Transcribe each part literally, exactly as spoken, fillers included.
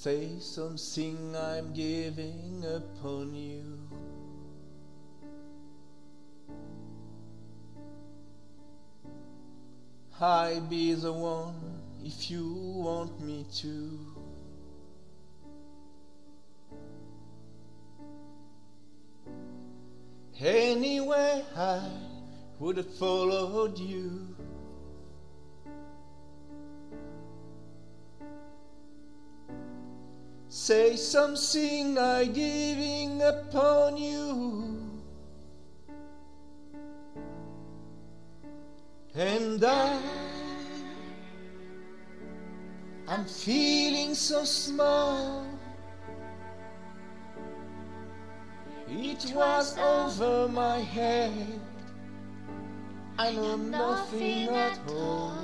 Say something, I'm giving up on you. I'll be the one if you want me to. Anyway, I would have followed you. Say something, I'm giving up on you. And I, I'm feeling so small. It was over my head. I know nothing at all.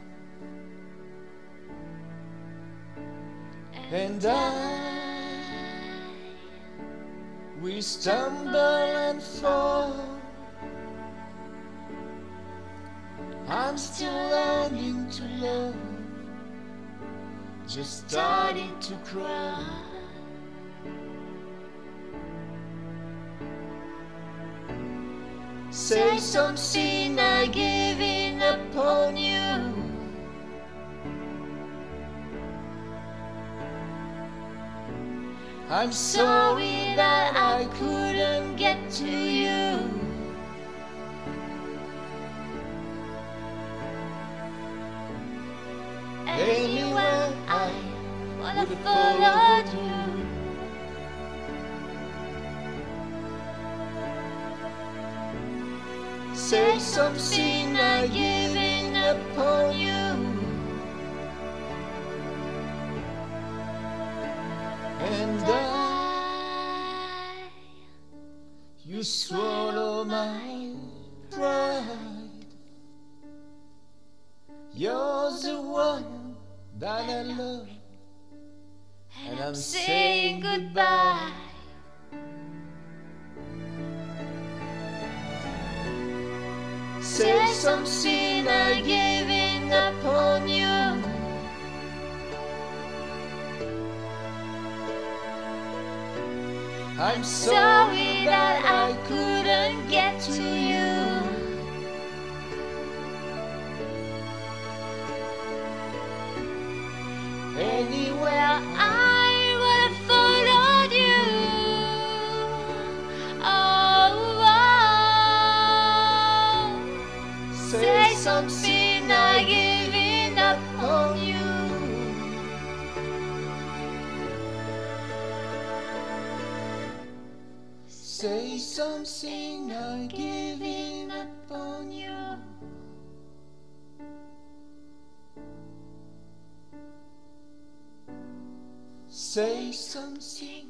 And I, we stumble and fall. I'm still learning to love, just starting to cry. Say something, I'm giving up on you. I'm sorry that I couldn't get to you. Anyway, I would have followed you. Say something, I'm giving up on you. And I, you swallow my pride. You're the one that I love, and I'm saying goodbye. Say something, I'm giving up on you. I'm sorry that I couldn't get to you. Anywhere I would have followed you. Oh, oh. Say something, I'm giving up on you. Say something, I'm giving up on you. Say something.